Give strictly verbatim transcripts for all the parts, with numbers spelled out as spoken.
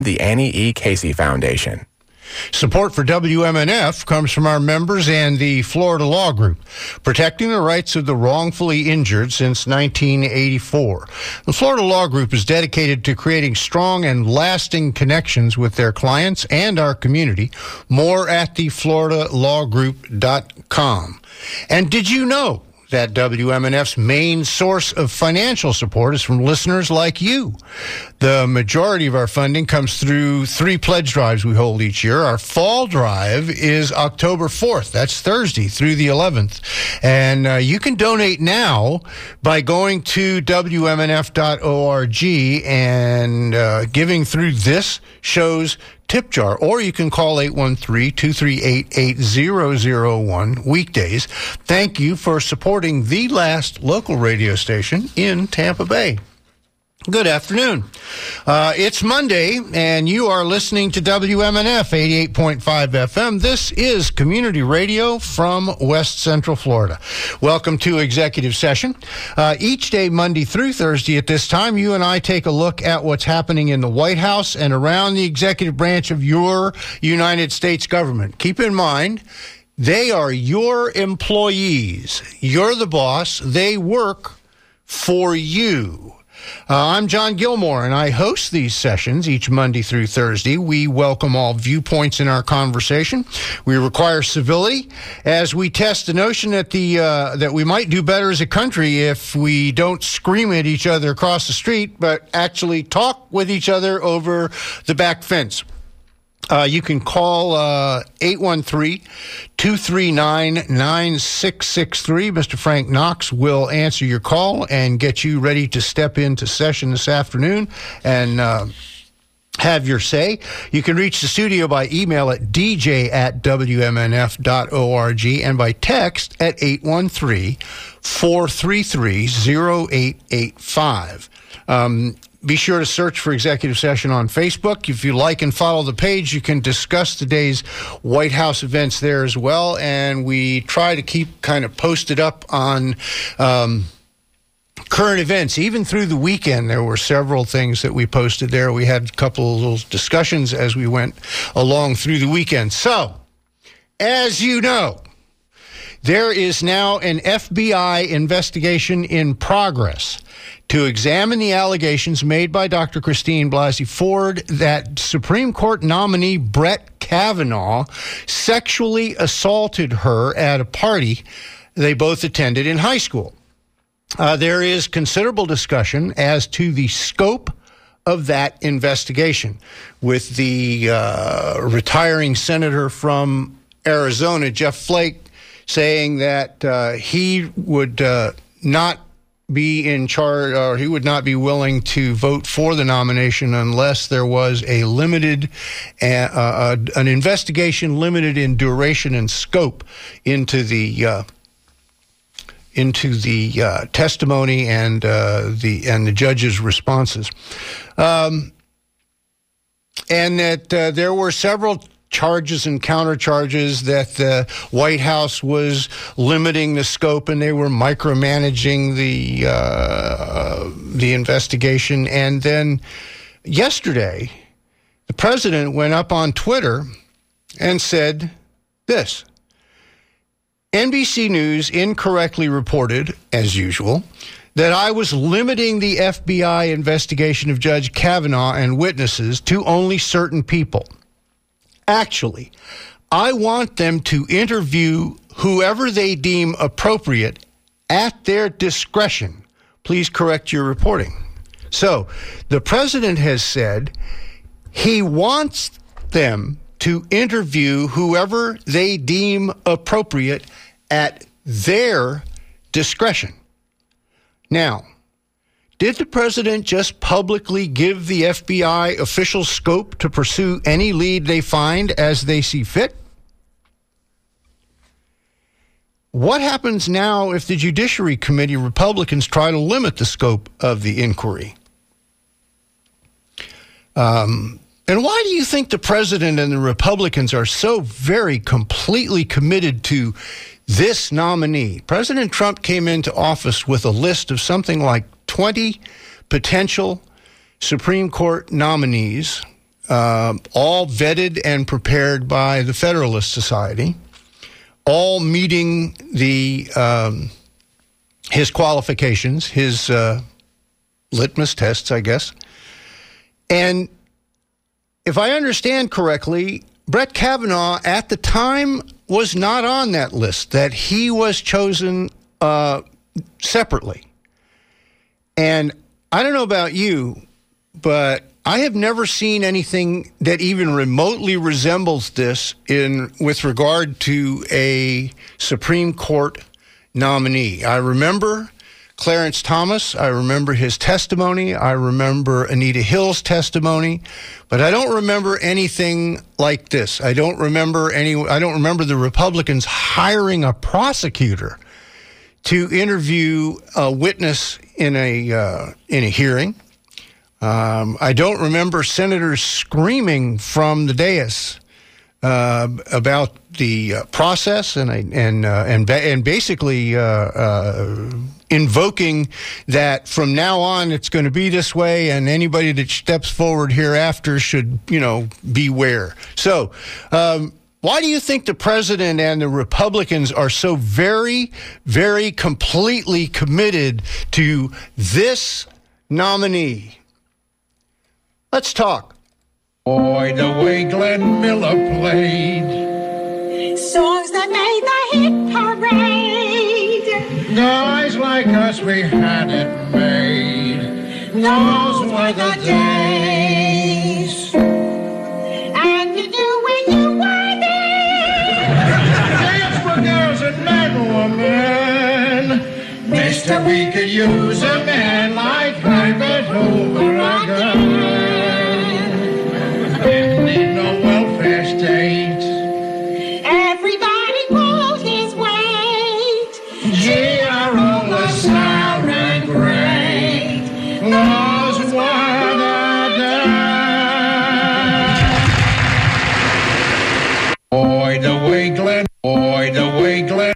the Annie E. Casey Foundation. Support for W M N F comes from our members and the Florida Law Group, protecting the rights of the wrongfully injured since nineteen eighty-four. The Florida Law Group is dedicated to creating strong and lasting connections with their clients and our community. More at the florida law group dot com. And did you know that W M N F's main source of financial support is from listeners like you? The majority of our funding comes through three pledge drives we hold each year. Our fall drive is October fourth. That's Thursday through the eleventh. And uh, you can donate now by going to W M N F dot org and uh, giving through this show's tip jar, or you can call eight one three, two three eight, eight zero zero one weekdays. Thank you for supporting the last local radio station in Tampa Bay. Good afternoon. Uh, it's Monday, and you are listening to W M N F eighty-eight point five F M. This is community radio from West Central Florida. Welcome to Executive Session. Uh, each day, Monday through Thursday at this time, you and I take a look at what's happening in the White House and around the executive branch of your United States government. Keep in mind, they are your employees. You're the boss. They work for you. Uh, I'm John Gilmore, and I host these sessions each Monday through Thursday. We welcome all viewpoints in our conversation. We require civility as we test the notion that the uh, that we might do better as a country if we don't scream at each other across the street, but actually talk with each other over the back fence. Uh, you can call uh, eight one three, two three nine, nine six six three. Mister Frank Knox will answer your call and get you ready to step into session this afternoon and uh, have your say. You can reach the studio by email at d j at w m n f dot org and by text at eight one three, four three three, zero eight eight five. Um, Be sure to search for Executive Session on Facebook. If you like and follow the page, you can discuss today's White House events there as well. And we try to keep kind of posted up on um, current events. Even through the weekend, there were several things that we posted there. We had a couple of little discussions as we went along through the weekend. So, as you know, there is now an F B I investigation in progress to examine the allegations made by Doctor Christine Blasey Ford that Supreme Court nominee Brett Kavanaugh sexually assaulted her at a party they both attended in high school. Uh, there is considerable discussion as to the scope of that investigation, with the uh, retiring senator from Arizona, Jeff Flake, saying that uh, he would uh, not be in charge, or he would not be willing to vote for the nomination unless there was a limited, uh, uh, an investigation limited in duration and scope into the uh, into the uh, testimony and uh, the and the judge's responses, um, and that uh, there were several charges and countercharges that the White House was limiting the scope and they were micromanaging the uh, the investigation. And then yesterday, the president went up on Twitter and said this: N B C News incorrectly reported, as usual, that I was limiting the F B I investigation of Judge Kavanaugh and witnesses to only certain people. Actually, I want them to interview whoever they deem appropriate at their discretion. Please correct your reporting. So, the president has said he wants them to interview whoever they deem appropriate at their discretion. Now, did the president just publicly give the F B I official scope to pursue any lead they find as they see fit? What happens now if the Judiciary Committee Republicans try to limit the scope of the inquiry? Um, and why do you think the president and the Republicans are so very completely committed to this nominee? President Trump came into office with a list of something like twenty potential Supreme Court nominees uh, all vetted and prepared by the Federalist Society, all meeting the um, his qualifications, his uh, litmus tests, I guess. And if I understand correctly, Brett Kavanaugh at the time was not on that list, that he was chosen uh, separately. And I don't know about you, but I have never seen anything that even remotely resembles this in with regard to a Supreme Court nominee. I remember Clarence Thomas. I remember his testimony. I remember Anita Hill's testimony, but I don't remember anything like this. I don't remember any. I don't remember the Republicans hiring a prosecutor to interview a witness in a uh, in a hearing. Um, I don't remember senators screaming from the dais uh, about the uh, process and and uh, and and basically uh, uh, invoking that from now on it's going to be this way, and anybody that steps forward hereafter should, you know, beware. So, um, why do you think the president and the Republicans are so very, very completely committed to this nominee? Let's talk. Boy, the way Glenn Miller played songs that made the hit parade. Guys like us, we had it made. Those were the days. And you knew when you were there. Dance for girls and men, woman. Mister, we could use a man like Private Hoover again. Didn't need no welfare state. Everybody pulled his weight. G R O was sound and great. Those were the days. Boy, the way Glenn, boy, the way Glenn.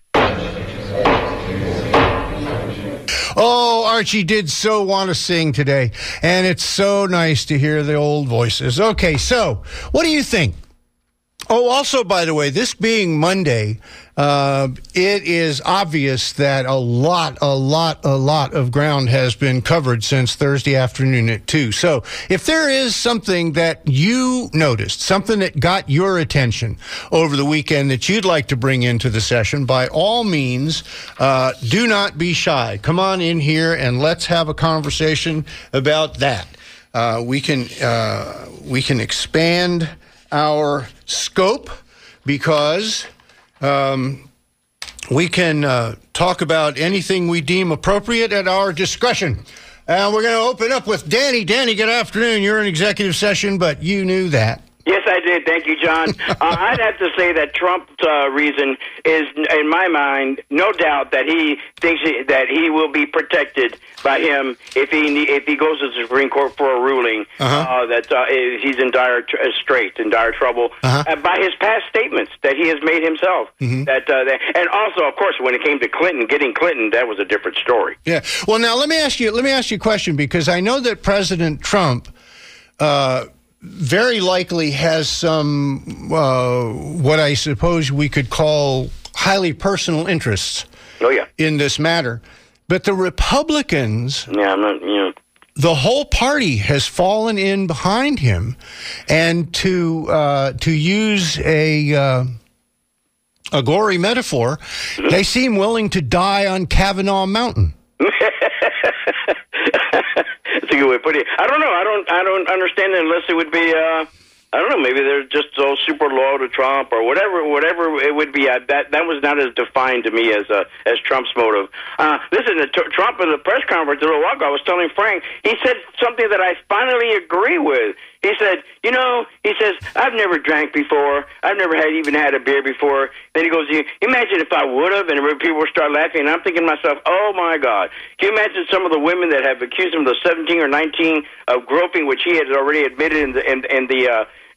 Oh, Archie did so want to sing today, and it's so nice to hear the old voices. Okay, so what do you think? Oh, also, by the way, this being Monday, uh, it is obvious that a lot, a lot, a lot of ground has been covered since Thursday afternoon at two. So if there is something that you noticed, something that got your attention over the weekend that you'd like to bring into the session, by all means, uh, do not be shy. Come on in here and let's have a conversation about that. Uh, we can uh, we can expand our scope because um, we can uh, talk about anything we deem appropriate at our discretion. And we're going to open up with Danny. Danny, good afternoon. You're in executive session, but you knew that. Yes, I did. Thank you, John. uh, I'd have to say that Trump's uh, reason is, in my mind, no doubt that he thinks he, that he will be protected by him if he if he goes to the Supreme Court for a ruling uh-huh. uh, that uh, he's in dire tr- straits, in dire trouble, uh-huh. uh, by his past statements that he has made himself. Mm-hmm. That, uh, that and also, of course, when it came to Clinton, getting Clinton, that was a different story. Yeah. Well, now let me ask you. Let me ask you a question, because I know that President Trump Uh, very likely has some, uh, what I suppose we could call highly personal interests oh, yeah. in this matter. But the Republicans, yeah, I'm not, you know. the whole party has fallen in behind him. And to uh, to use a, uh, a gory metaphor, mm-hmm. they seem willing to die on Kavanaugh Mountain. That's a good way of putting it. I don't know. I don't. I don't understand it unless it would be. Uh, I don't know. Maybe they're just so super loyal to Trump or whatever. Whatever it would be. I, that that was not as defined to me as uh, as Trump's motive. Uh, listen to t- Trump in the press conference a little while ago. I was telling Frank. He said something that I finally agree with. He said, you know, he says, I've never drank before. I've never had even had a beer before. Then he goes, you imagine if I would have, and people would start laughing. And I'm thinking to myself, oh, my God. Can you imagine some of the women that have accused him of the seventeen or nineteen of groping, which he had already admitted in the in, in the uh,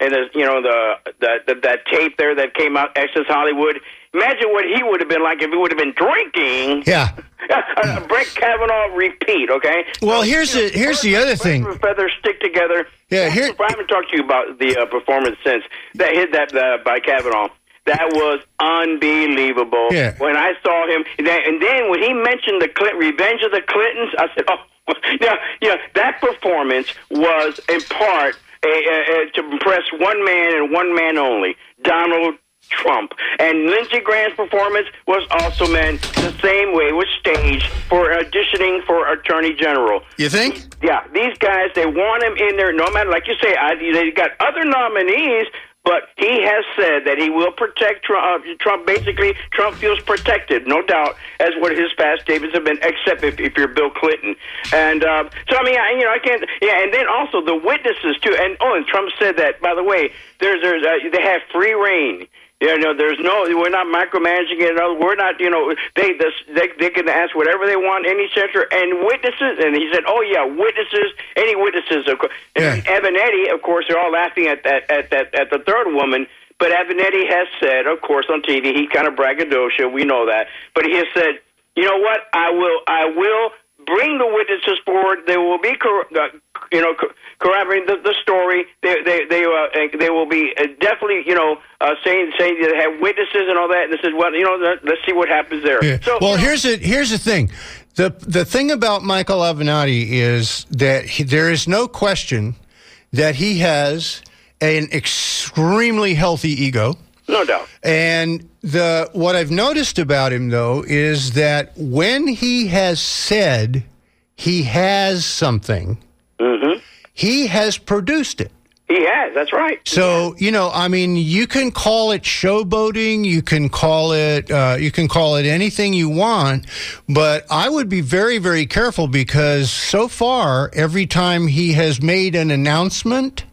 and the, you know the, the, the that tape there that came out, Access Hollywood. Imagine what he would have been like if he would have been drinking. Yeah. Brett Kavanaugh repeat, okay? Well, here's the here's the other thing. Feathers stick together. Yeah, here. I haven't talked to you about the uh, performance since that hit that uh, by Kavanaugh. That was unbelievable. Yeah. When I saw him, and then when he mentioned the Clinton, Revenge of the Clintons, I said, "Oh, yeah, yeah." That performance was in part a, a, a, to impress one man and one man only, Donald Trump. And Lindsey Graham's performance was also meant the same way. It was staged for auditioning for Attorney General. You think? Yeah, these guys, they want him in there no matter, like you say, I, they got other nominees, but he has said that he will protect Trump. Uh, Trump, basically, Trump feels protected, no doubt, as what his past statements have been, except if, if you're Bill Clinton. And uh, so, I mean, I, you know, I can't, yeah, and then also the witnesses, too. And, oh, and Trump said that, by the way, there's, there's, uh, they have free reign. You know, there's no, we're not micromanaging it. We're not, you know, they this, they they can ask whatever they want, any censor, and witnesses. And he said, oh, yeah, witnesses, any witnesses. Of course. Yeah. And Avenatti, of course, they're all laughing at that, at that, at the third woman. But Avenatti has said, of course, on T V, he's kind of braggadocio. We know that. But he has said, you know what? I will, I will bring the witnesses forward. They will be, cor- uh, you know, co- corroborating the, the story. They, they, they, uh, they will be uh, definitely, you know, uh, saying, saying they have witnesses and all that. And this is what, you know, let's see what happens there. Yeah. So, well, you know, here's the here's the thing. The the thing about Michael Avenatti is that he, there is no question that he has an extremely healthy ego. no doubt. And the what I've noticed about him, though, is that when he has said he has something, Mm-hmm. he has produced it. He has. That's right. So, you know, I mean, you can call it showboating, you can call it, uh, you can call it anything you want, but I would be very, very careful because so far, every time he has made an announcement,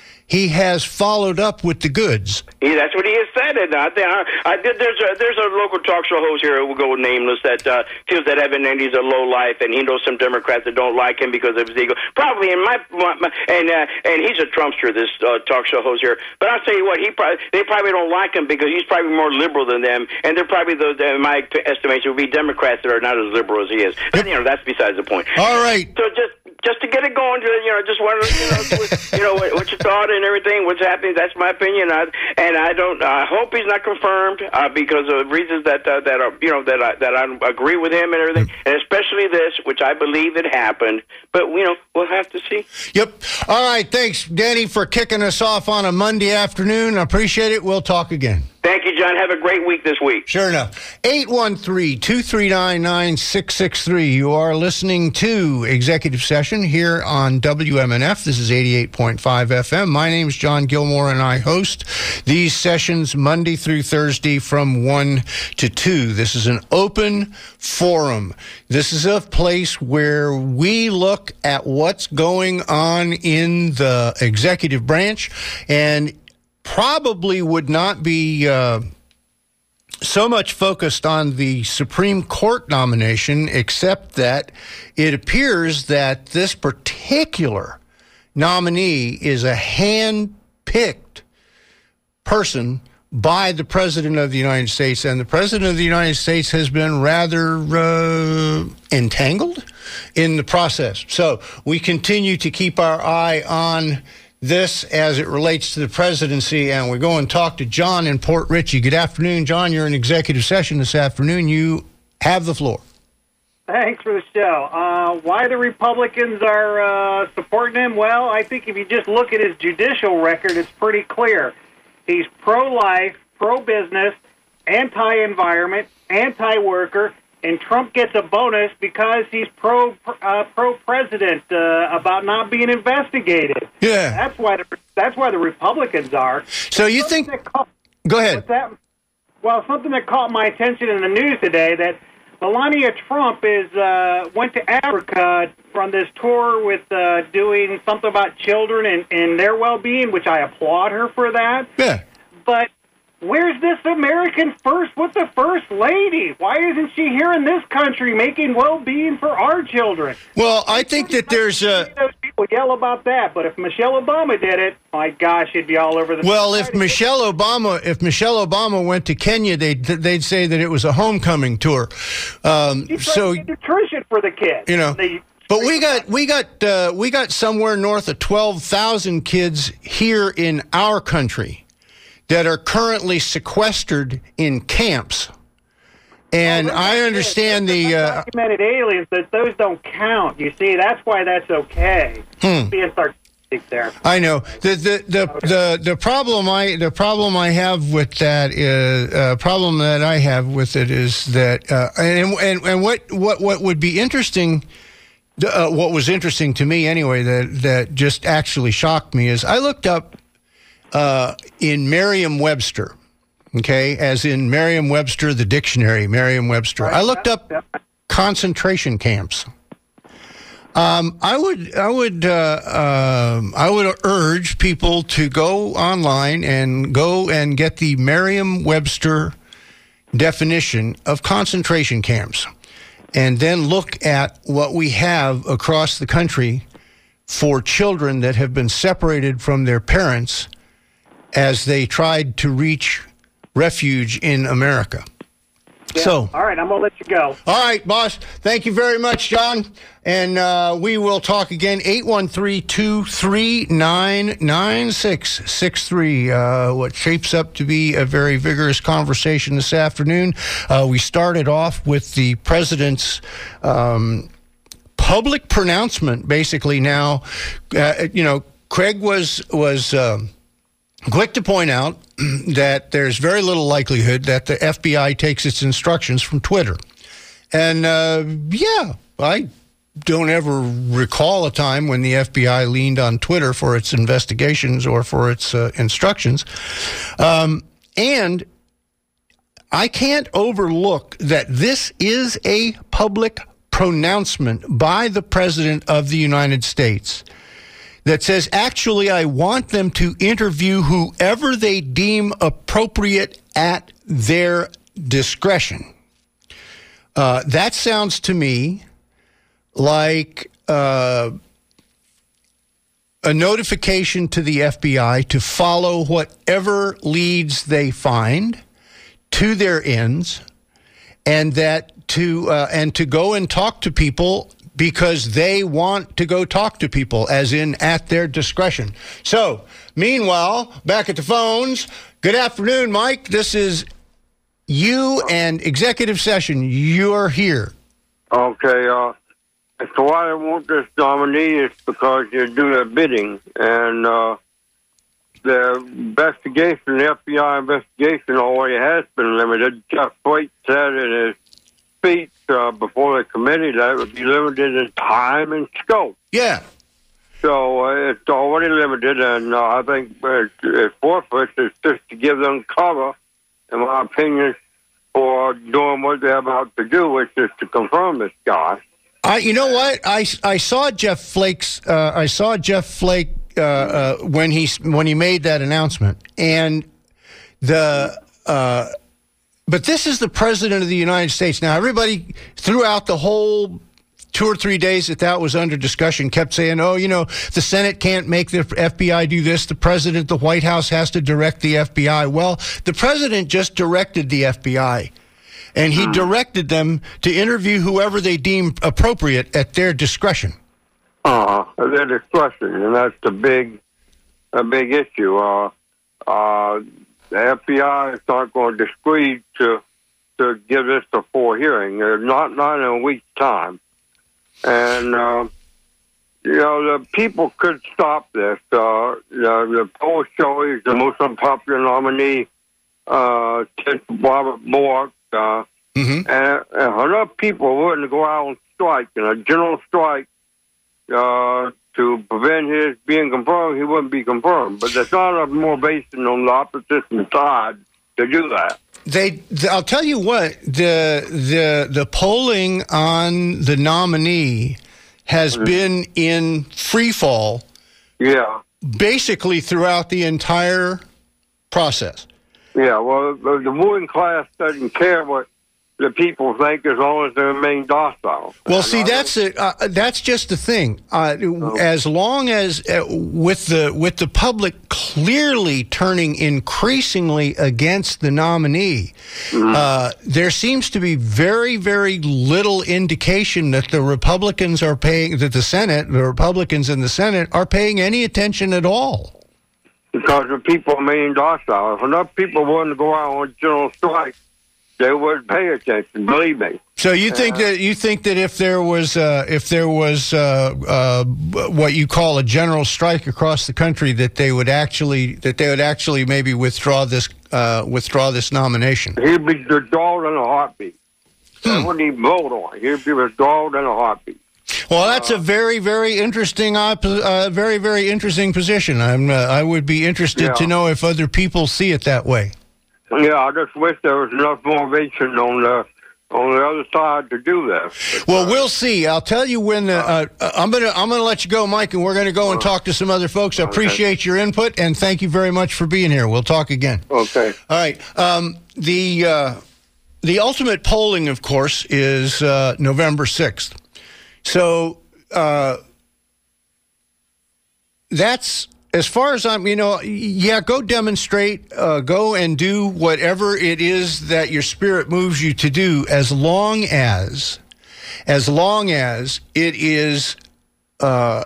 he has followed up with the goods. Yeah, that's what he has said. And I, I, I did. There's a there's a local talk show host here who will go nameless that uh, feels that Avenatti's a low life, and he knows some Democrats that don't like him because of his ego. Probably in my, my, my and uh, and he's a Trumpster. This uh, talk show host here. But I'll tell you what, he probably they probably don't like him because he's probably more liberal than them, and they're probably the, in my estimation, would be Democrats that are not as liberal as he is. But you know, that's besides the point. All right. So just. Just to get it going, you know, just wanted to, you know, you know what, what you thought and everything, what's happening. That's my opinion, I, and I don't. I hope he's not confirmed uh, because of reasons that uh, that are, you know, that I, that I agree with him and everything, and especially this, which I believe it happened. But you know, we'll have to see. Yep. All right. Thanks, Danny, for kicking us off on a Monday afternoon. I appreciate it. We'll talk again. Thank you, John. Have a great week this week. Sure enough. eight one three, two three nine, nine six six three. You are listening to Executive Session here on W M N F. This is eighty-eight point five F M. My name is John Gilmore, and I host these sessions Monday through Thursday from one to two. This is an open forum. This is a place where we look at what's going on in the executive branch, and probably would not be uh, so much focused on the Supreme Court nomination, except that it appears that this particular nominee is a hand-picked person by the President of the United States, and the President of the United States has been rather uh, entangled in the process. So we continue to keep our eye on this as it relates to the presidency, and we go and talk to John in Port Richey. Good afternoon, John. You're in executive session this afternoon. You have the floor. Thanks for the show. Uh, why the Republicans are uh, supporting him? Well, I think if you just look at his judicial record, it's pretty clear. He's pro-life, pro-business, anti-environment, anti-worker, and Trump gets a bonus because he's pro uh, pro president uh, about not being investigated. Yeah, that's why the that's why the Republicans are. So you something think? Caught, go ahead. That, well, something that caught my attention in the news today that Melania Trump is uh, went to Africa from this tour with uh, doing something about children and, and their well-being, which I applaud her for that. Yeah, but. Where's this American first? What's the first lady? Why isn't she here in this country making well-being for our children? Well, I think that there's a... People yell about that, but if Michelle Obama did it, my gosh, it'd be all over the. Well, if Michelle Obama, if Michelle Obama went to Kenya, they'd they'd say that it was a homecoming tour. Um, so nutrition for the kids, you know. They, But we got we got uh, we got somewhere north of twelve thousand kids here in our country that are currently sequestered in camps. And oh, I understand the uh, documented aliens, that those don't count. You see, that's why that's okay. Hmm. Being sarcastic there. I know the the the, okay. the the problem I the problem I have with that is uh, problem that I have with it is that uh, and and and what what what would be interesting. Uh, what was interesting to me, anyway, that that just actually shocked me is I looked up uh, in Merriam-Webster, okay, as in Merriam-Webster, the dictionary, Merriam-Webster. Right. I looked up yeah. concentration camps. Um, I would, I would, uh, um, I would urge people to go online and go and get the Merriam-Webster definition of concentration camps. And then look at what we have across the country for children that have been separated from their parents as they tried to reach refuge in America. Yeah. So, all right, I'm going to let you go. All right, boss. Thank you very much, John. And uh, we will talk again, eight one three, two three nine, nine six six three. Uh, what shapes up to be a very vigorous conversation this afternoon. Uh, we started off with the president's um, public pronouncement, basically now. Uh, you know, Craig was, was uh, quick to point out that there's very little likelihood that the F B I takes its instructions from Twitter. And, uh, yeah, I don't ever recall a time when the F B I leaned on Twitter for its investigations or for its uh, instructions. Um, and I can't overlook that this is a public pronouncement by the President of the United States that says, actually, I want them to interview whoever they deem appropriate at their discretion. Uh, that sounds to me like uh, a notification to the F B I to follow whatever leads they find to their ends, and that to uh, and to go and talk to people because they want to go talk to people, as in at their discretion. So, meanwhile, back at the phones, good afternoon, Mike. This is you and Executive Session. You're here. Okay. Uh, so why I want this nominee is because you do their bidding. And uh, the investigation, the F B I investigation already has been limited. Jeff Flake said in his speech uh, before the committee that it would be limited in time and scope. Yeah. So uh, it's already limited, and uh, I think it's, it's forfeit. It's just to give them cover, in my opinion, for doing what they're about to do, which is to confirm this guy. I, you know what? I, I saw Jeff Flake's. Uh, I saw Jeff Flake uh, uh, when he when he made that announcement, and the. Uh, But this is the President of the United States. Now, everybody throughout the whole two or three days that that was under discussion kept saying, oh, you know, the Senate can't make the F B I do this. The President, the White House has to direct the F B I. Well, the President just directed the F B I, and he directed them to interview whoever they deem appropriate at their discretion. Uh, their discretion, and that's the big, a big issue. Uh, uh, The F B I is not going to disagree to to give this a full hearing. They're not not in a week's time, and uh, you know the people could stop this. Uh, the, the polls show he's the most unpopular nominee uh, since Robert Bork, uh, mm-hmm. and, and enough people are willing to go out on strike, and a general strike uh, to prevent his being confirmed. He wouldn't be confirmed, but there's not enough motivation on the opposition side to do that. They, I'll tell you what, the the the polling on the nominee has mm-hmm. been in free fall. Yeah, basically throughout the entire process. Yeah, well, the, the ruling class doesn't care what the people think as long as they remain docile. Well, see, that's a, uh, that's just the thing. Uh, as long as uh, with the with the public clearly turning increasingly against the nominee, mm-hmm. uh, there seems to be very, very little indication that the Republicans are paying, that the Senate, the Republicans in the Senate are paying any attention at all. Because the people remain docile. If enough people wanted to go out on general strike, they wouldn't pay attention. Believe me. So you think uh, that you think that if there was uh, if there was uh, uh, what you call a general strike across the country, that they would actually that they would actually maybe withdraw this uh, withdraw this nomination? He'd be withdrawn in a heartbeat. Hmm. They wouldn't even vote on it. He'd be withdrawn in a heartbeat. Well, that's a very, very interesting, uh, uh, very, very interesting position. I'm, uh, I would be interested yeah. to know if other people see it that way. Yeah, I just wish there was enough motivation on the on the other side to do that. But, well, uh, we'll see. I'll tell you when. Uh, uh, I'm gonna I'm gonna let you go, Mike, and we're gonna go and talk to some other folks. I appreciate your input, and thank you very much for being here. We'll talk again. Okay. All right. Um, the uh, the ultimate polling, of course, is uh, November sixth. So uh, that's, as far as I'm, you know, yeah, go demonstrate, uh, go and do whatever it is that your spirit moves you to do, as long as, as long as it is uh,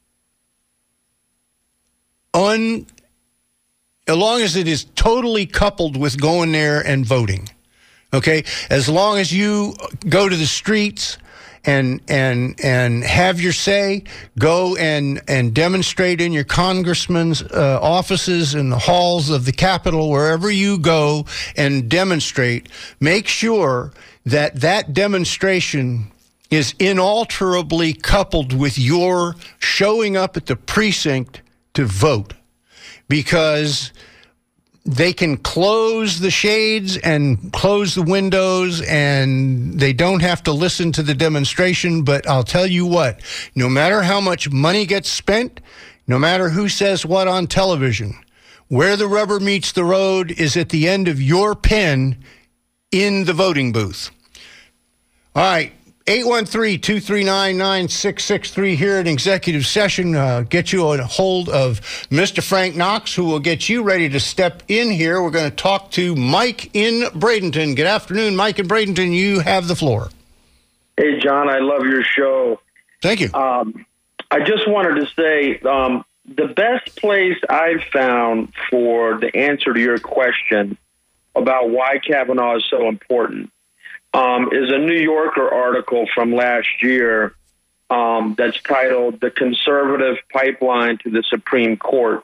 un, as long as it is totally coupled with going there and voting. Okay, as long as you go to the streets and and and have your say, go and and demonstrate in your congressman's uh, offices, in the halls of the Capitol, wherever you go and demonstrate. Make sure that that demonstration is inalterably coupled with your showing up at the precinct to vote, because they can close the shades and close the windows, and they don't have to listen to the demonstration. But I'll tell you what, no matter how much money gets spent, no matter who says what on television, where the rubber meets the road is at the end of your pen in the voting booth. All right. eight one three, two three nine, nine six six three here at Executive Session. Uh, get you a hold of Mister Frank Knox, who will get you ready to step in here. We're going to talk to Mike in Bradenton. Good afternoon, Mike in Bradenton. You have the floor. Hey, John, I love your show. Thank you. Um, I just wanted to say um, the best place I've found for the answer to your question about why Kavanaugh is so important Um, is a New Yorker article from last year um, that's titled "The Conservative Pipeline to the Supreme Court."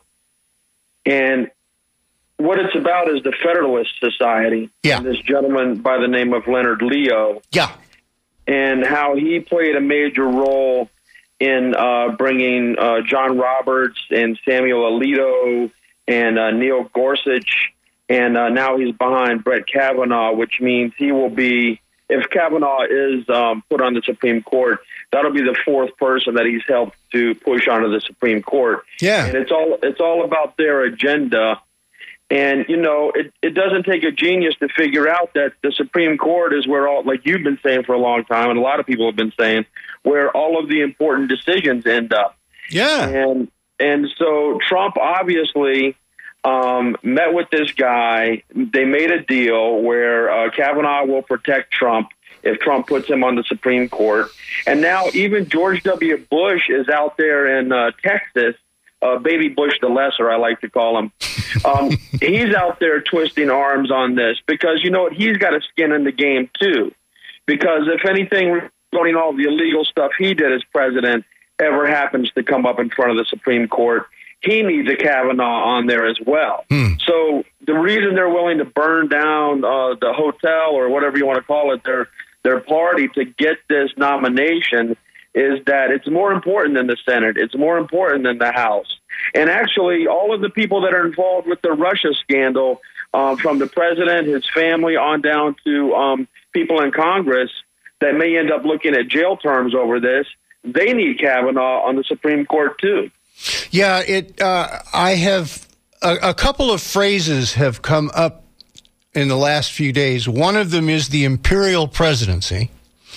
And what it's about is the Federalist Society. Yeah. And this gentleman by the name of Leonard Leo. Yeah. And how he played a major role in uh, bringing uh, John Roberts and Samuel Alito and uh, Neil Gorsuch. And uh, now he's behind Brett Kavanaugh, which means he will be, if Kavanaugh is um, put on the Supreme Court, that'll be the fourth person that he's helped to push onto the Supreme Court. Yeah. And it's all it's all about their agenda. And, you know, it, it doesn't take a genius to figure out that the Supreme Court is where all, like you've been saying for a long time, and a lot of people have been saying, where all of the important decisions end up. Yeah. And, and so Trump obviously Um, met with this guy. They made a deal where uh, Kavanaugh will protect Trump if Trump puts him on the Supreme Court. And now even George W. Bush is out there in uh, Texas, uh, baby Bush the Lesser, I like to call him. Um, he's out there twisting arms on this because, you know what, he's got a skin in the game too. Because if anything regarding all the illegal stuff he did as president ever happens to come up in front of the Supreme Court, he needs a Kavanaugh on there as well. Hmm. So the reason they're willing to burn down uh, the hotel or whatever you want to call it, their their party to get this nomination is that it's more important than the Senate. It's more important than the House. And actually, all of the people that are involved with the Russia scandal, uh, from the president, his family, on down to um, people in Congress that may end up looking at jail terms over this, they need Kavanaugh on the Supreme Court too. Yeah, it. Uh, I have a, a couple of phrases have come up in the last few days. One of them is the imperial presidency,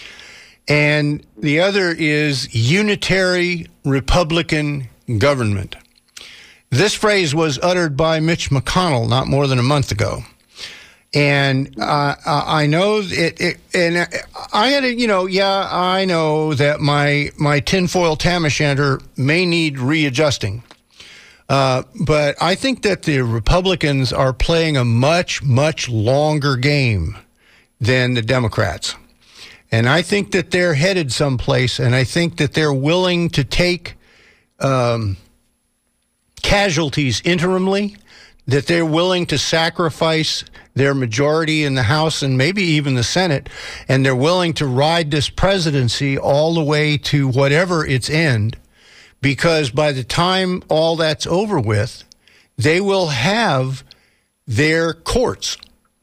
and the other is unitary Republican government. This phrase was uttered by Mitch McConnell not more than a month ago. And uh, I know it, it, and I had a, you know, yeah, I know that my my tinfoil tam o' shanter may need readjusting. Uh, but I think that the Republicans are playing a much, much longer game than the Democrats. And I think that they're headed someplace, and I think that they're willing to take um, casualties interimly, that they're willing to sacrifice their majority in the House and maybe even the Senate, and they're willing to ride this presidency all the way to whatever its end, because by the time all that's over with, they will have their courts.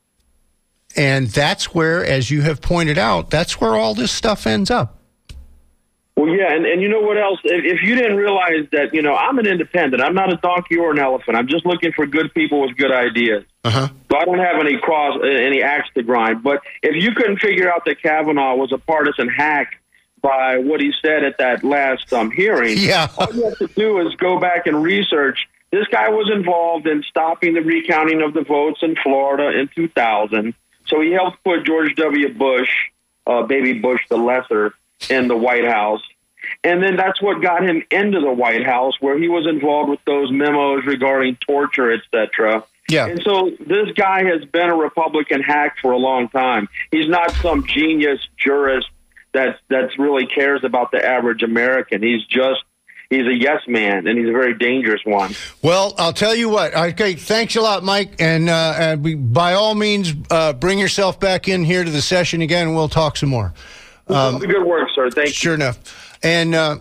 And that's where, as you have pointed out, that's where all this stuff ends up. Well, yeah, and, and you know what else? If, if you didn't realize that, you know, I'm an independent. I'm not a donkey or an elephant. I'm just looking for good people with good ideas. Uh-huh. So I don't have any cross, any axe to grind. But if you couldn't figure out that Kavanaugh was a partisan hack by what he said at that last um, hearing, yeah. all you have to do is go back and research. This guy was involved in stopping the recounting of the votes in Florida in two thousand. So he helped put George W. Bush, uh, baby Bush the Lesser, in the White House. And then that's what got him into the White House, where he was involved with those memos regarding torture, et cetera. Yeah. And so this guy has been a Republican hack for a long time. He's not some genius jurist that that's really cares about the average American. He's just he's a yes man, and he's a very dangerous one. Well, I'll tell you what. Okay, thanks a lot, Mike. And, uh, and we, by all means, uh, bring yourself back in here to the session again, and we'll talk some more. Um, good work, sir. Thank you. Sure enough. And uh,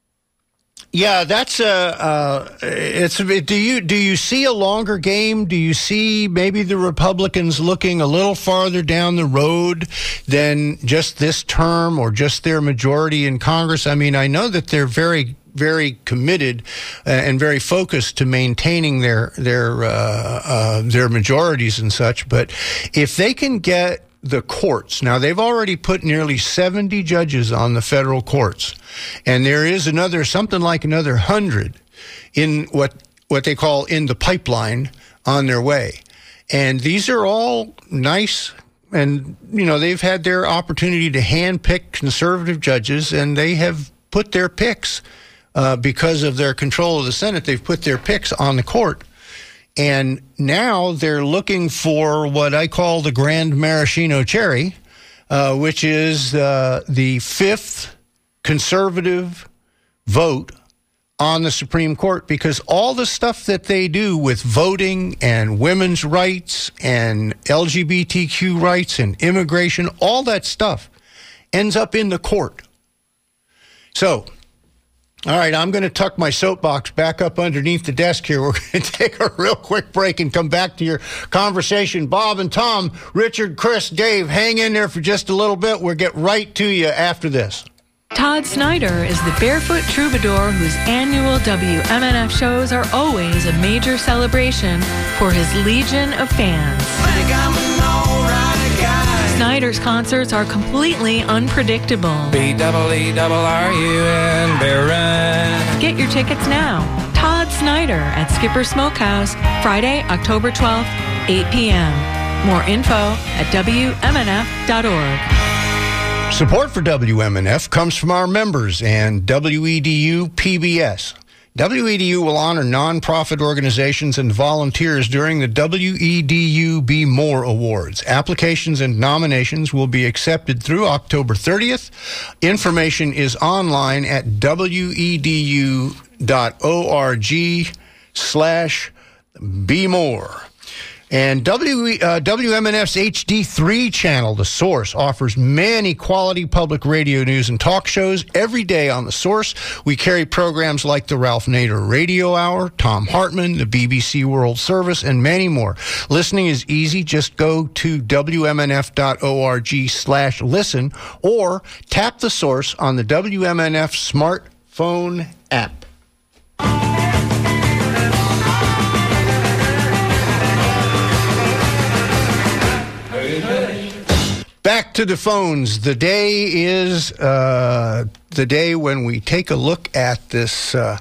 yeah, that's uh, uh, it's. Do you do you see a longer game? Do you see maybe the Republicans looking a little farther down the road than just this term or just their majority in Congress? I mean, I know that they're very, very committed uh, and very focused to maintaining their their uh, uh, their majorities and such. But if they can get the courts. Now, they've already put nearly seventy judges on the federal courts, and there is another, something like another one hundred in what what they call in the pipeline on their way. And these are all nice, and, you know, they've had their opportunity to handpick conservative judges, and they have put their picks, uh, because of their control of the Senate, they've put their picks on the court. And now they're looking for what I call the Grand Maraschino cherry, uh, which is uh, the fifth conservative vote on the Supreme Court, because all the stuff that they do with voting and women's rights and L G B T Q rights and immigration, all that stuff ends up in the court. So, all right, I'm going to tuck my soapbox back up underneath the desk here. We're going to take a real quick break and come back to your conversation. Bob and Tom, Richard, Chris, Dave, hang in there for just a little bit. We'll get right to you after this. Todd Snyder is the barefoot troubadour whose annual W M N F shows are always a major celebration for his legion of fans. Snyder's concerts are completely unpredictable. B double E double R U N Baron. Get your tickets now. Todd Snyder at Skipper Smokehouse, Friday, October twelfth, eight p.m. More info at W M N F dot org. Support for W M N F comes from our members and W E D U P B S. W E D U will honor nonprofit organizations and volunteers during the W E D U Be More Awards. Applications and nominations will be accepted through October thirtieth. Information is online at W E D U dot org slash be more. And w, uh, W M N F's H D three channel, The Source, offers many quality public radio news and talk shows every day on The Source. We carry programs like the Ralph Nader Radio Hour, Tom Hartman, the B B C World Service, and many more. Listening is easy. Just go to W M N F dot org slash listen or tap The Source on the W M N F smartphone app. to the phones. The day is uh, the day when we take a look at this. Uh,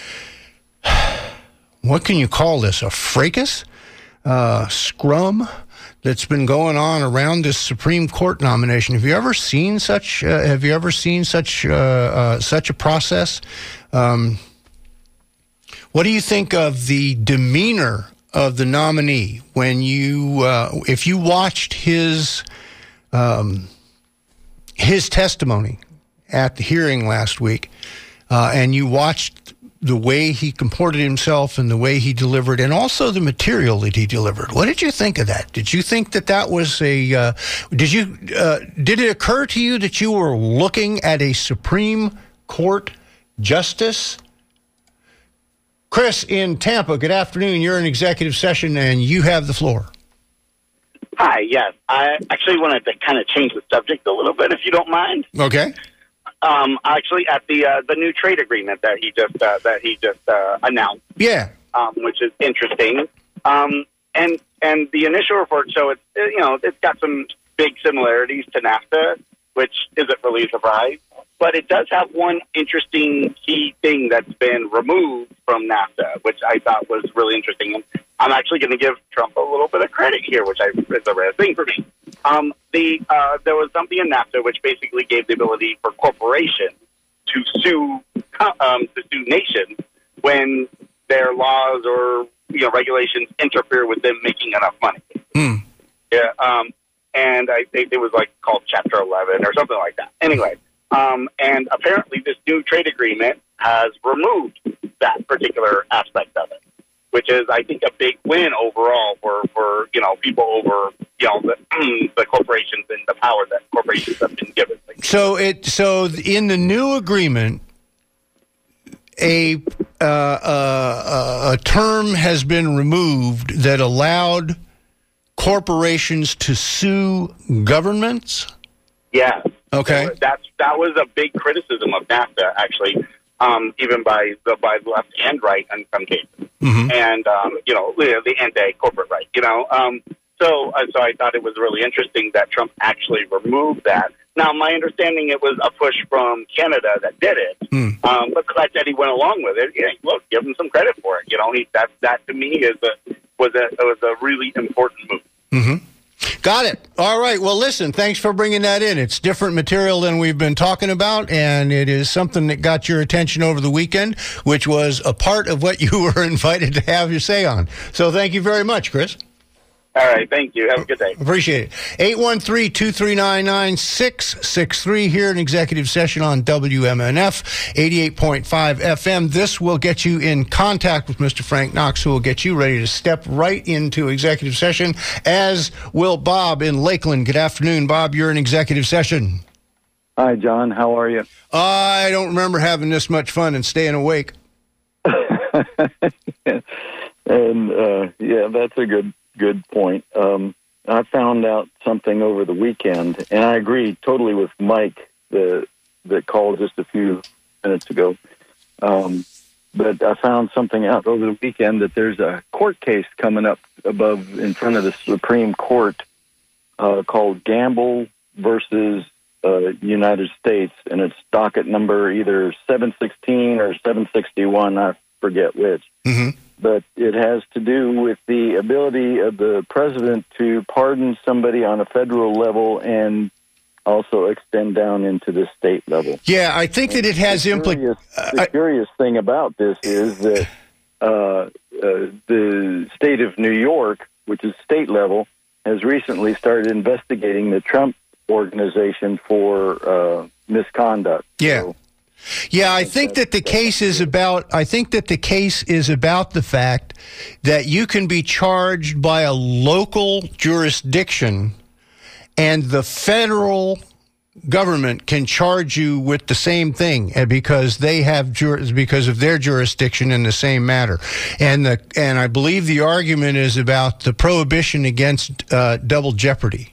what can you call this? A fracas? Uh, scrum that's been going on around this Supreme Court nomination. Have you ever seen such? Uh, have you ever seen such uh, uh, such a process? Um, what do you think of the demeanor of the nominee when you, uh, if you watched his um, his testimony at the hearing last week, uh, and you watched the way he comported himself and the way he delivered, and also the material that he delivered? What did you think of that? Did you think that that was a? Uh, did you? Uh, did it occur to you that you were looking at a Supreme Court justice? Chris in Tampa, good afternoon. You're in executive session, and you have the floor. Hi. Yes, I actually wanted to kind of change the subject a little bit, if you don't mind. Okay. Um, actually, at the uh, the new trade agreement that he just uh, that he just uh, announced. Yeah. Um, which is interesting. Um, and and the initial report show it's you know it's got some big similarities to NAFTA, which isn't really a surprise. But it does have one interesting key thing that's been removed from NAFTA, which I thought was really interesting. And I'm actually going to give Trump a little bit of credit here, which I, is a rare thing for me. Um, the uh, there was something in NAFTA which basically gave the ability for corporations to sue um, to sue nations when their laws or you know regulations interfere with them making enough money. Hmm. Yeah, um, and I think it was like called Chapter eleven or something like that. Anyway, um, and apparently this new trade agreement has removed that particular aspect of it, which is, I think, a big win overall for, for you know, people over, you know, the, the corporations and the power that corporations have been given. So it so in the new agreement, a uh, uh, a term has been removed that allowed corporations to sue governments. Yeah. Okay. That's that was a big criticism of NAFTA, actually. Um, even by the by the left and right in some cases, mm-hmm. and um, you know the anti-corporate right. You know, um, so uh, so I thought it was really interesting that Trump actually removed that. Now, my understanding it was a push from Canada that did it, mm. um, but glad that he went along with it. Yeah, look, give him some credit for it. You know, he that that to me is a was a was a really important move. Mm-hmm. Got it. All right. Well, listen, thanks for bringing that in. It's different material than we've been talking about, and it is something that got your attention over the weekend, which was a part of what you were invited to have your say on. So thank you very much, Chris. All right. Thank you. Have a good day. Appreciate it. eight one three, two three nine, nine six six three here in executive session on W M N F eighty-eight point five F M. This will get you in contact with Mister Frank Knox, who will get you ready to step right into executive session, as will Bob in Lakeland. Good afternoon, Bob. You're in executive session. Hi, John. How are you? I don't remember having this much fun and staying awake. and, uh, yeah, that's a good Good point. Um, I found out something over the weekend, and I agree totally with Mike the, that called just a few minutes ago. Um, but I found something out over the weekend that there's a court case coming up above in front of the Supreme Court uh, called Gamble versus uh, United States, and it's docket number either seven sixteen or seven sixty-one. I forget which. Mm-hmm. But it has to do with the ability of the president to pardon somebody on a federal level and also extend down into the state level. Yeah, I think that it has implications. The I- curious thing about this is that uh, uh, the state of New York, which is state level, has recently started investigating the Trump organization for uh, misconduct. Yeah. So, Yeah, I think that the case is about I think that the case is about the fact that you can be charged by a local jurisdiction and the federal government can charge you with the same thing because they have jur- because of their jurisdiction in the same matter. And the and I believe the argument is about the prohibition against uh, double jeopardy.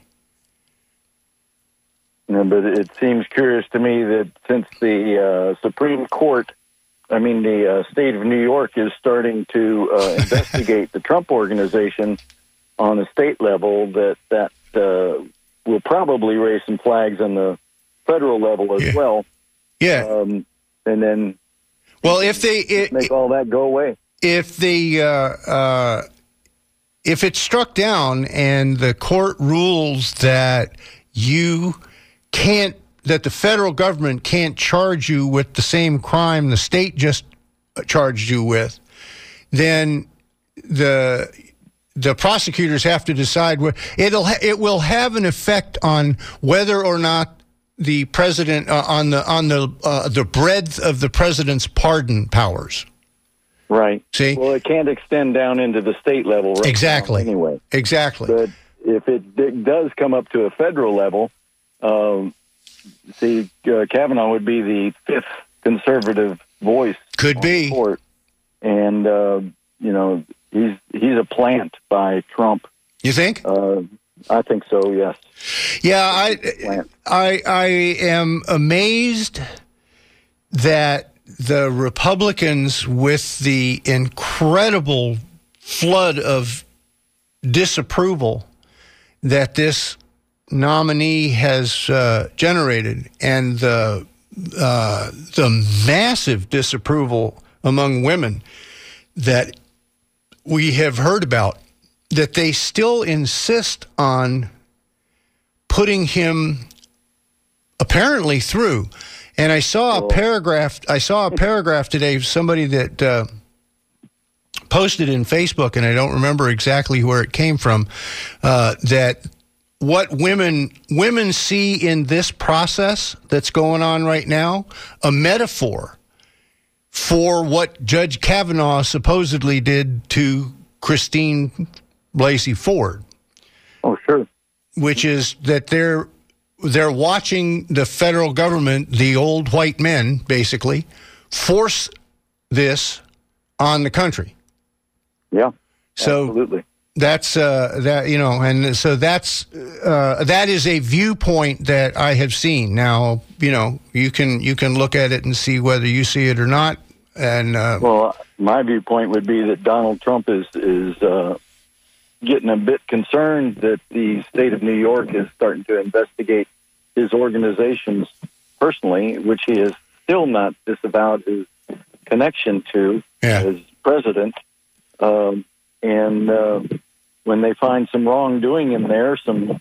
Yeah, but it seems curious to me that since the uh, Supreme Court, I mean, the uh, state of New York is starting to uh, investigate the Trump organization on a state level, that that uh, will probably raise some flags on the federal level as yeah. well. Yeah. Um, and then, well, if they it, make all that go away. If the uh, uh, if it's struck down and the court rules that you can't, that the federal government can't charge you with the same crime the state just charged you with, then the the prosecutors have to decide where it'll ha- it will have an effect on whether or not the president uh, on the on the uh, the breadth of the president's pardon powers. Right. See? Well, it can't extend down into the state level right exactly. now anyway. Exactly. But if it d- does come up to a federal level, um, see, uh, Kavanaugh would be the fifth conservative voice. Could be. Court. And, uh, you know, he's he's a plant by Trump. You think? Uh, I think so, yes. Yeah, I, I, I am amazed that the Republicans, with the incredible flood of disapproval that this nominee has uh, generated, and the uh, the massive disapproval among women that we have heard about, that they still insist on putting him apparently through. And I saw a paragraph. I saw a paragraph today. Somebody that uh, posted in Facebook, and I don't remember exactly where it came from. Uh, that what women women see in this process that's going on right now, a metaphor for what Judge Kavanaugh supposedly did to Christine Blasey Ford. Oh, sure. Which is that they're. They're watching the federal government, the old white men, basically, force this on the country. Yeah, so absolutely. That's uh, that you know, and so that's uh, that is a viewpoint that I have seen. Now, you know, you can you can look at it and see whether you see it or not. And uh, well, my viewpoint would be that Donald Trump is is uh, getting a bit concerned that the state of New York is starting to investigate his organizations personally, which he has still not disavowed his connection to yeah. as president. Um, and uh, when they find some wrongdoing in there, some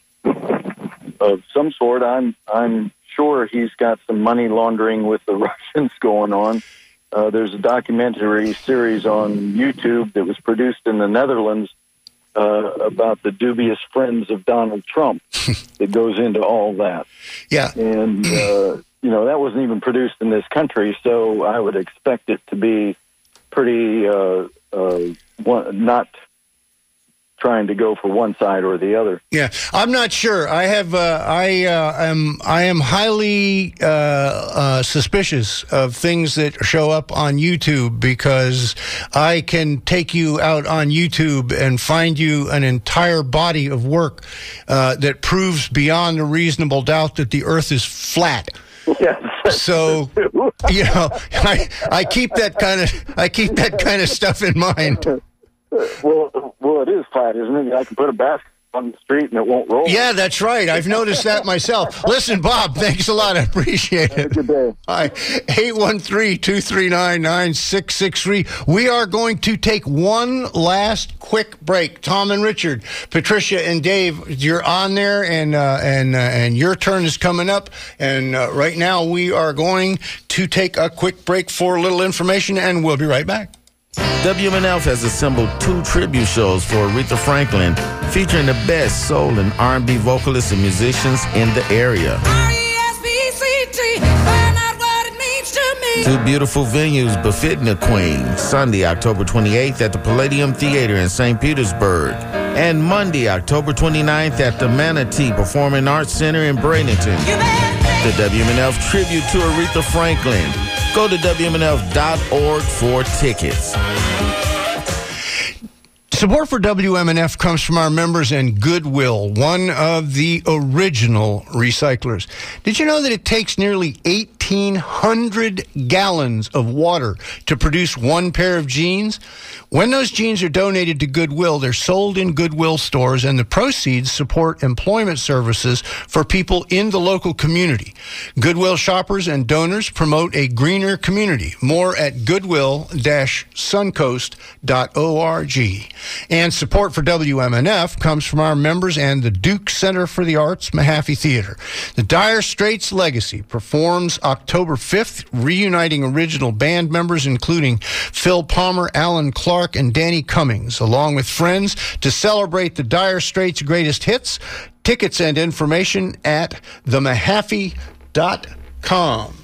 of some sort, I'm I'm sure he's got some money laundering with the Russians going on. Uh, there's a documentary series on YouTube that was produced in the Netherlands Uh, about the dubious friends of Donald Trump that goes into all that. Yeah. And, uh, you know, that wasn't even produced in this country, so I would expect it to be pretty uh, uh, one, not trying to go for one side or the other. Yeah, I'm not sure. I have, uh, I uh, am, I am highly uh, uh, suspicious of things that show up on YouTube, because I can take you out on YouTube and find you an entire body of work uh, that proves beyond a reasonable doubt that the Earth is flat. Yes. So, you know, I, I keep that kind of, I keep that kind of stuff in mind. Well, well, it is flat, isn't it? I can put a basket on the street and it won't roll. Yeah, that's right. I've noticed that myself. Listen, Bob, thanks a lot. I appreciate it. Have a good day. Hi, eight one three, two three nine, nine six six three. We are going to take one last quick break. Tom and Richard, Patricia and Dave, you're on there, and uh, and uh, and your turn is coming up. And uh, right now we are going to take a quick break for a little information, and we'll be right back. W M N F has assembled two tribute shows for Aretha Franklin, featuring the best soul and R and B vocalists and musicians in the area. Two beautiful venues befitting a queen. Sunday, October twenty-eighth at the Palladium Theater in Saint Petersburg. And Monday, October twenty-ninth at the Manatee Performing Arts Center in Bradenton. The W M N F tribute to Aretha Franklin. Go to W M N F dot org for tickets. Support for W M N F comes from our members and Goodwill, one of the original recyclers. Did you know that it takes nearly eighteen eighteen hundred gallons of water to produce one pair of jeans. When those jeans are donated to Goodwill, they're sold in Goodwill stores, and the proceeds support employment services for people in the local community. Goodwill shoppers and donors promote a greener community. More at goodwill dash suncoast dot org. And support for W M N F comes from our members and the Duke Center for the Arts, Mahaffey Theater. The Dire Straits Legacy performs October fifth, reuniting original band members including Phil Palmer, Alan Clark, and Danny Cummings, along with friends, to celebrate the Dire Straits' greatest hits. Tickets and information at the mahaffey dot com.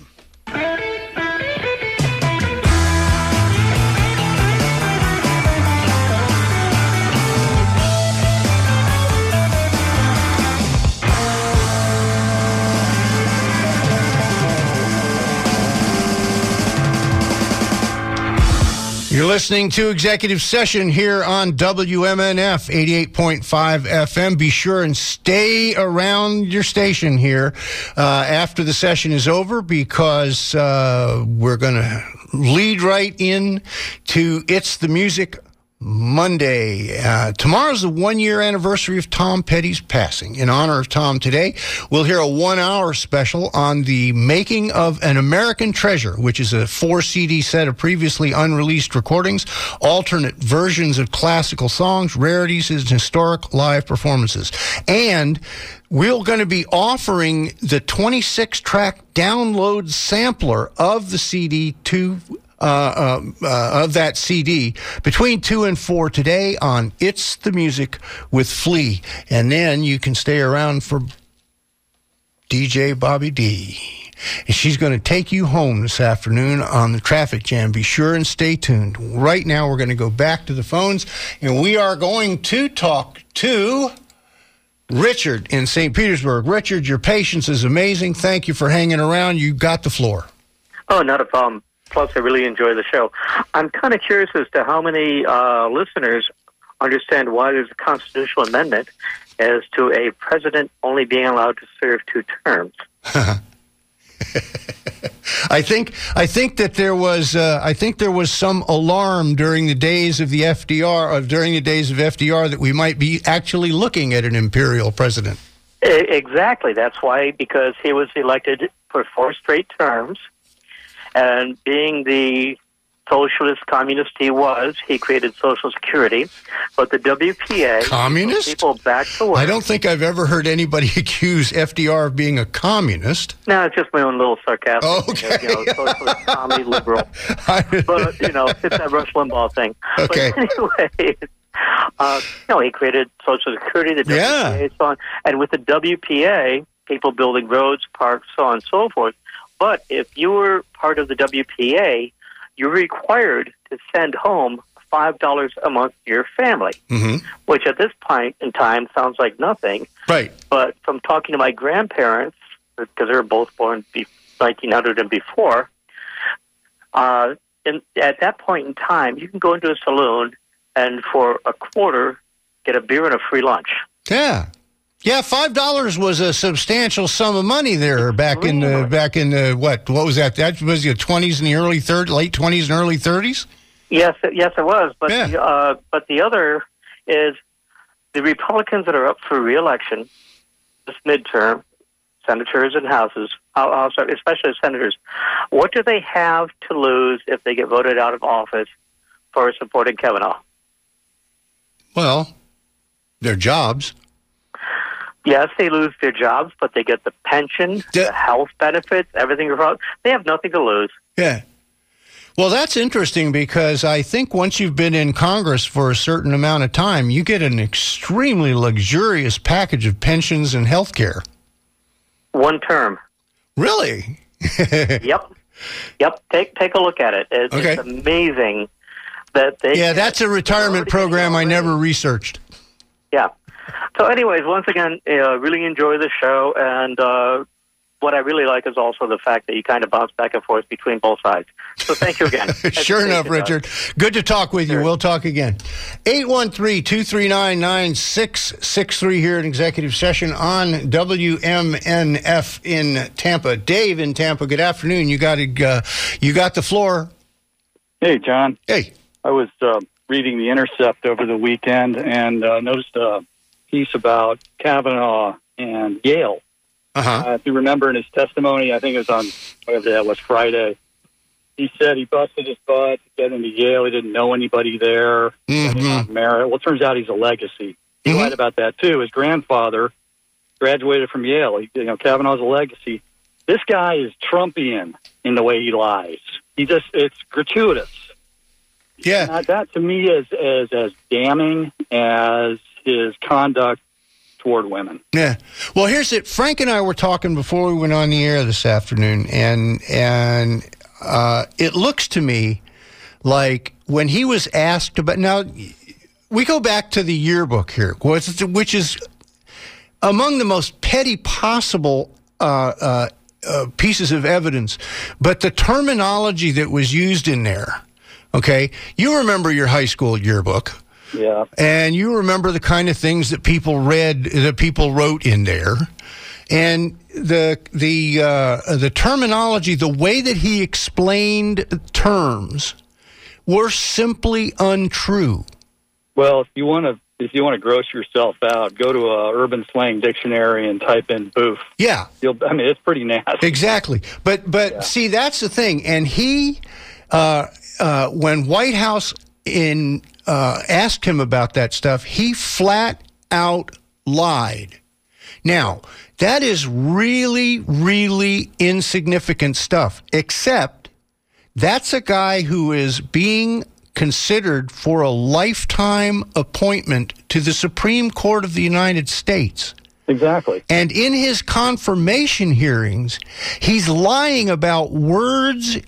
You're listening to Executive Session here on W M N F eighty-eight point five F M. Be sure and stay around your station here uh, after the session is over, because uh, we're going to lead right in to It's the Music Monday. Uh, tomorrow's the one-year anniversary of Tom Petty's passing. In honor of Tom today, we'll hear a one-hour special on the making of An American Treasure, which is a four-C D set of previously unreleased recordings, alternate versions of classical songs, rarities, and historic live performances. And we're going to be offering the twenty-six track download sampler of the C D to Uh, uh, uh, of that C D between two and four today on It's the Music with Flea. And then you can stay around for D J Bobby D. And she's going to take you home this afternoon on the Traffic Jam. Be sure and stay tuned. Right now, we're going to go back to the phones, and we are going to talk to Richard in Saint Petersburg. Richard, your patience is amazing. Thank you for hanging around. You got the floor. Oh, not a problem. Plus, I really enjoy the show. I'm kind of curious as to how many uh, listeners understand why there's a constitutional amendment as to a president only being allowed to serve two terms. I think I think that there was uh, I think there was some alarm during the days of the F D R uh, during the days of F D R that we might be actually looking at an imperial president. Exactly. That's why, because he was elected for four straight terms. And being the socialist communist he was, he created Social Security. But the W P A... Communist? People back to work. I don't think I've ever heard anybody accuse F D R of being a communist. No, it's just my own little sarcasm. Oh, okay. You know, socialist, comedy, liberal. But, you know, it's that Rush Limbaugh thing. Okay. But anyway, uh, you know, he created Social Security, the W P A, Yeah. so on. And with the W P A, people building roads, parks, so on and so forth. But if you were part of the W P A, you're required to send home five dollars a month to your family, mm-hmm. which at this point in time sounds like nothing. Right. But from talking to my grandparents, because they were both born be- nineteen hundred and before, uh, in, at that point in time, you can go into a saloon and for a quarter get a beer and a free lunch. Yeah. Yeah, five dollars was a substantial sum of money there back in the back in the what? What was that? That was the twenties and the early third, late twenties and early thirties. Yes, yes, it was. But Yeah. the, uh, but the other is the Republicans that are up for re-election this midterm, senators and houses, uh, sorry, especially senators. What do they have to lose if they get voted out of office for supporting Kavanaugh? Well, their jobs. Yes, they lose their jobs, but they get the pension, the health benefits, everything. They have nothing to lose. Yeah. Well, that's interesting because I think once you've been in Congress for a certain amount of time, you get an extremely luxurious package of pensions and health care. One term. Really? Yep. Yep. Take take a look at it. It's, Okay. it's amazing that they. Yeah, that's a retirement program I never researched. Yeah. So, anyways, once again, uh, really enjoy the show, and uh, what I really like is also the fact that you kind of bounce back and forth between both sides. So thank you again. Sure enough, Richard. Good to talk with you. We'll talk again. eight one three, two three nine, nine six six three here in Executive Session on W M N F in Tampa. Dave in Tampa, good afternoon. You got it, uh, you got the floor. Hey, John. Hey. I was uh, reading The Intercept over the weekend and uh, noticed a piece about Kavanaugh and Yale. Uh-huh. Uh, if you remember in his testimony, I think it was on whatever that was, Friday, he said he busted his butt to get into Yale. He didn't know anybody there. Mm-hmm. On merit. Well, it turns out he's a legacy. He Mm-hmm. lied about that, too. His grandfather graduated from Yale. He, you know, Kavanaugh's a legacy. This guy is Trumpian in the way he lies. He just, it's gratuitous. Yeah. That, that to me is as, as damning as his conduct toward women. Yeah. Well, here's it. Frank and I were talking before we went on the air this afternoon, and and uh, it looks to me like when he was asked about, now we go back to the yearbook here, which is among the most petty possible uh, uh, uh, pieces of evidence, but the terminology that was used in there. Okay, you remember your high school yearbook. Yeah. And you remember the kind of things that people read, that people wrote in there. And the the uh, the terminology, the way that he explained terms were simply untrue. Well, if you want to if you want to gross yourself out, go to a Urban Slang Dictionary and type in boof. Yeah. You'll, I mean, it's pretty nasty. Exactly. But but Yeah. see, that's the thing. And he, uh, uh, when White House in uh, asked him about that stuff, he flat out lied. Now, that is really, really insignificant stuff, except that's a guy who is being considered for a lifetime appointment to the Supreme Court of the United States. Exactly. And in his confirmation hearings, he's lying about words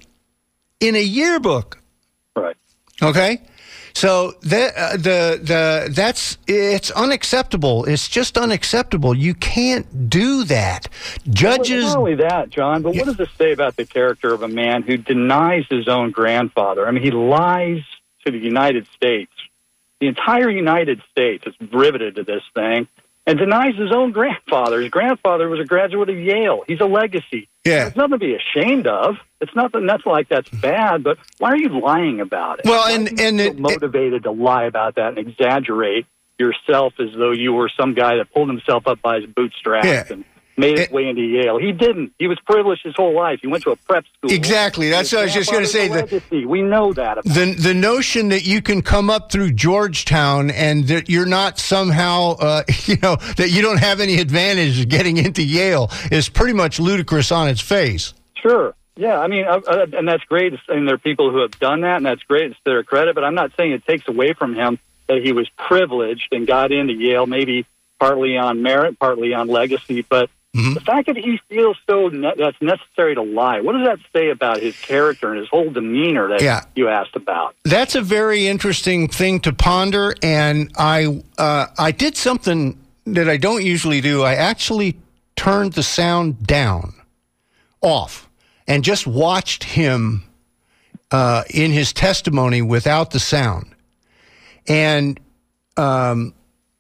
in a yearbook. Right. Okay? So that uh, the the that's it's unacceptable. It's just unacceptable. You can't do that. Judges. Well, not only that, John, but what does this say about the character of a man who denies his own grandfather? I mean, he lies to the United States. The entire United States is riveted to this thing and denies his own grandfather. His grandfather was a graduate of Yale. He's a legacy. Yeah. There's nothing to be ashamed of. It's nothing that's like that's bad, but why are you lying about it? Well, Why and- are you and so it- motivated to lie about that and exaggerate yourself as though you were some guy that pulled himself up by his bootstraps Yeah. and made his way into Yale. He didn't. He was privileged his whole life. He went to a prep school. Exactly. That's His what I was just going to say. grandfather's a The, legacy. We know that about the the notion that you can come up through Georgetown and that you're not somehow, uh, you know, that you don't have any advantage getting into Yale is pretty much ludicrous on its face. Sure. Yeah, I mean, uh, uh, and that's great. And there are people who have done that, and that's great. It's to their credit. But I'm not saying it takes away from him that he was privileged and got into Yale, maybe partly on merit, partly on legacy. But Mm-hmm. the fact that he feels so ne- that's necessary to lie, what does that say about his character and his whole demeanor that Yeah. you asked about? That's a very interesting thing to ponder, and I uh, I did something that I don't usually do. I actually turned the sound down, off, and just watched him uh, in his testimony without the sound. And um,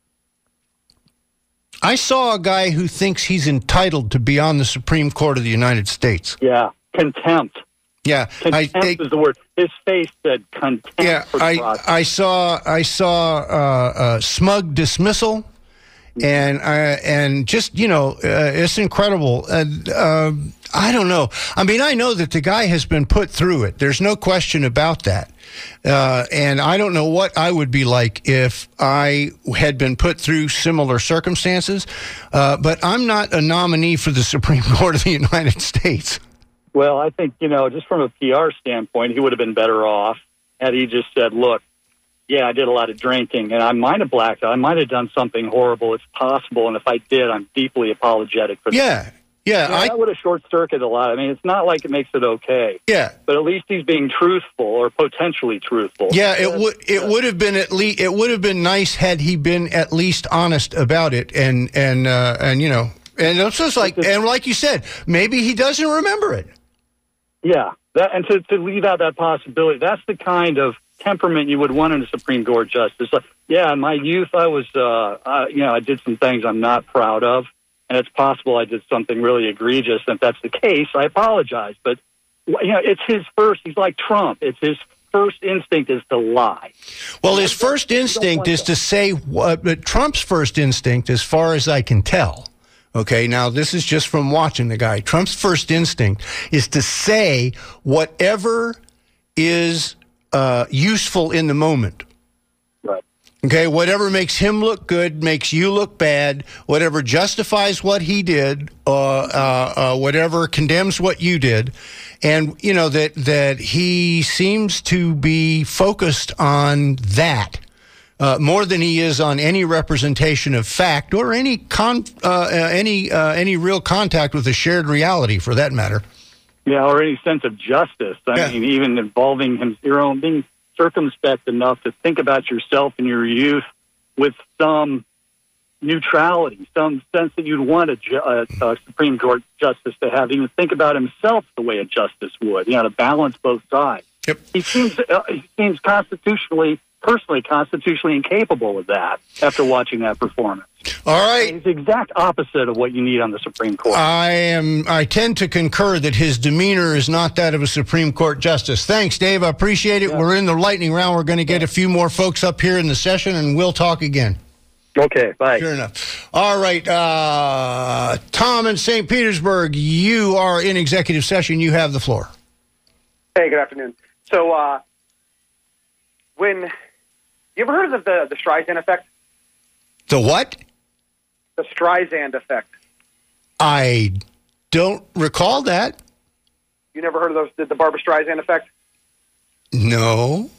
I saw a guy who thinks he's entitled to be on the Supreme Court of the United States. Yeah, contempt. Yeah, Contempt I, is the word. His face said contempt. Yeah, for I God. I saw I saw uh, uh, smug dismissal, and uh, and just you know uh, it's incredible. Uh, uh, I don't know. I mean, I know that the guy has been put through it. There's no question about that. Uh, and I don't know what I would be like if I had been put through similar circumstances. Uh, but I'm not a nominee for the Supreme Court of the United States. Well, I think, you know, just from a P R standpoint, he would have been better off had he just said, look, yeah, I did a lot of drinking, and I might have blacked out. I might have done something horrible. It's possible, and if I did, I'm deeply apologetic for that. Yeah, yeah. Yeah, I, that would have short-circuited a lot. I mean, it's not like it makes it okay. yeah. But at least he's being truthful or potentially truthful. Yeah, it would it would have been at least it would have been nice had he been at least honest about it and and uh, and you know And it's just like, and like you said, maybe he doesn't remember it. Yeah, that, and to, to leave out that possibility, that's the kind of temperament you would want in a Supreme Court justice. Like, yeah, in my youth, I was, uh, I, you know, I did some things I'm not proud of, and it's possible I did something really egregious. And if that's the case, I apologize. But you know, it's his first. He's like Trump. It's his first instinct is to lie. Well, his first instinct is to say what, but Trump's first instinct, as far as I can tell, okay, now this is just from watching the guy, Trump's first instinct is to say whatever is uh, useful in the moment. Right. Okay, whatever makes him look good, makes you look bad, whatever justifies what he did, uh, uh, uh, whatever condemns what you did. And, you know, that, that he seems to be focused on that uh, more than he is on any representation of fact or any con, uh, uh, any uh, any real contact with a shared reality, for that matter. Yeah, or any sense of justice. I Yeah. mean, even involving him, your own being circumspect enough to think about yourself and your youth with some neutrality, some sense that you'd want a, ju- a, a Supreme Court justice to have, even think about himself the way a justice would, you know, to balance both sides. Yep. He seems uh, he seems constitutionally, personally, constitutionally incapable of that after watching that performance. All right. He's the exact opposite of what you need on the Supreme Court. I am. I tend to concur that his demeanor is not that of a Supreme Court justice. Thanks, Dave. I appreciate it. Yeah. We're in the lightning round. We're going to get a few more folks up here in the session, and we'll talk again. Okay, bye. Sure enough. All right, uh, Tom in Saint Petersburg, you are in executive session. You have the floor. Hey, good afternoon. So, uh, when you ever heard of the the Streisand effect? The what? The Streisand effect. I don't recall that. You never heard of those? The, the Barbra Streisand effect? No.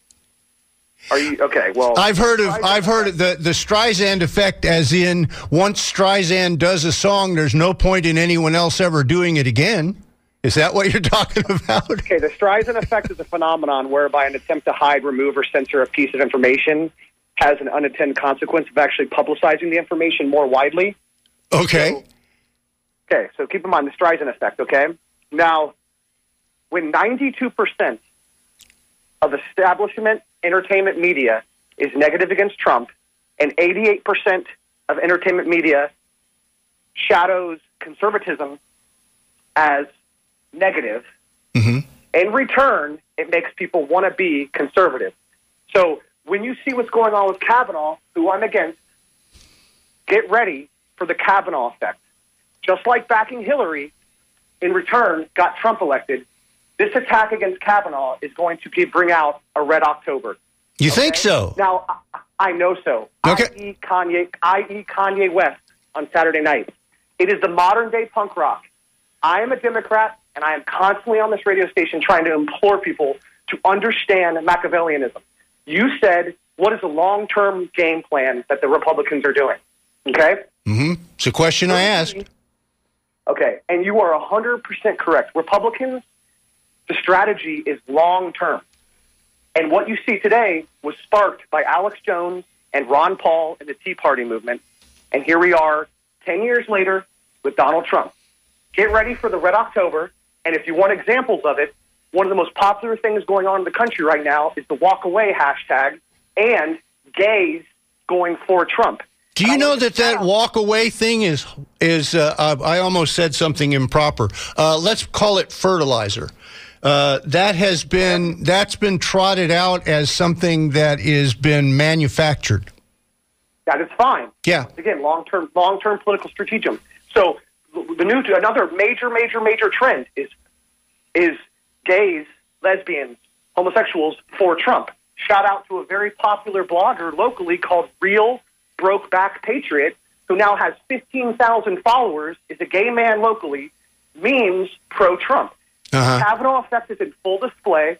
Are you okay? Well, I've heard of I've heard of the the Streisand effect, as in once Streisand does a song, there's no point in anyone else ever doing it again. Is that what you're talking about? Okay, the Streisand effect is a phenomenon whereby an attempt to hide, remove, or censor a piece of information has an unintended consequence of actually publicizing the information more widely. Okay. So, okay, so keep in mind the Streisand effect. Okay, now when ninety-two percent of establishment entertainment media is negative against Trump, and eighty-eight percent of entertainment media shadows conservatism as negative, mm-hmm. in return, it makes people want to be conservative. So when you see what's going on with Kavanaugh, who I'm against, get ready for the Kavanaugh effect. Just like backing Hillary, in return, got Trump elected, this attack against Kavanaugh is going to keep, bring out a red October. You okay? think so? Now, I, I know so. Okay. that is. Kanye, that is. Kanye West on Saturday night. It is the modern-day punk rock. I am a Democrat, and I am constantly on this radio station trying to implore people to understand Machiavellianism. You said, what is the long-term game plan that the Republicans are doing? Okay? Mm-hmm. It's a question I asked. Okay, and you are one hundred percent correct. Republicans, the strategy is long-term. And what you see today was sparked by Alex Jones and Ron Paul and the Tea Party movement. And here we are ten years later with Donald Trump. Get ready for the Red October. And if you want examples of it, one of the most popular things going on in the country right now is the walk away hashtag and gays going for Trump. Do you know that that walk away thing is, is uh, uh, I almost said something improper. Uh, let's call it fertilizer. Uh, that has been, that's been trotted out as something that has been manufactured. That is fine. Yeah. Again, long-term, long-term political stratagem. So the new, another major, major, major trend is is gays, lesbians, homosexuals for Trump. Shout out to a very popular blogger locally called Real Brokeback Patriot, who now has fifteen thousand followers, is a gay man locally, memes pro-Trump. Uh-huh. Kavanaugh effect is in full display.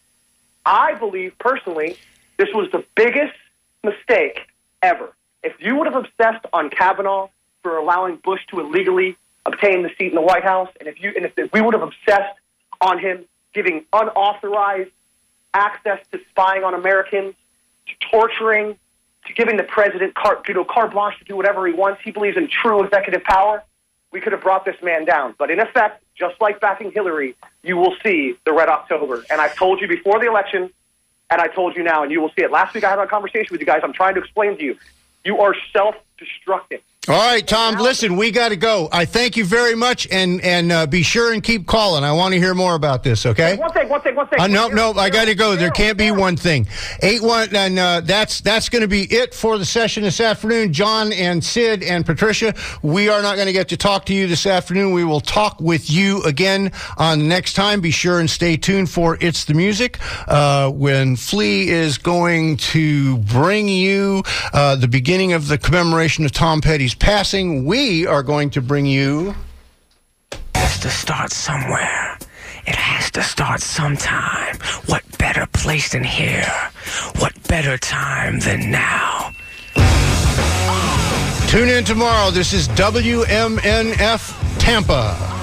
I believe, personally, this was the biggest mistake ever. If you would have obsessed on Kavanaugh for allowing Bush to illegally obtain the seat in the White House, and if you and if, if we would have obsessed on him giving unauthorized access to spying on Americans, to torturing, to giving the president carte, you know, carte blanche to do whatever he wants, he believes in true executive power. we could have brought this man down. But in effect, just like backing Hillary, you will see the Red October. And I've told you before the election, and I told you now, and you will see it. Last week I had a conversation with you guys. I'm trying to explain to you. You are self-destructing. All right, Tom, listen, we got to go. I thank you very much, and and uh, be sure and keep calling. I want to hear more about this, okay? Hey, one thing, one thing, one thing. Uh, no, no, I got to go. There can't be one thing. Eight one, and uh, that's that's going to be it for the session this afternoon. John and Sid and Patricia, we are not going to get to talk to you this afternoon. We will talk with you again on the next time. Be sure and stay tuned for It's the Music, uh, when Flea is going to bring you uh, the beginning of the commemoration of Tom Petty's passing. We are going to bring you... It has to start somewhere. It has to start sometime. What better place than here? What better time than now? Tune in tomorrow. This is W M N F Tampa.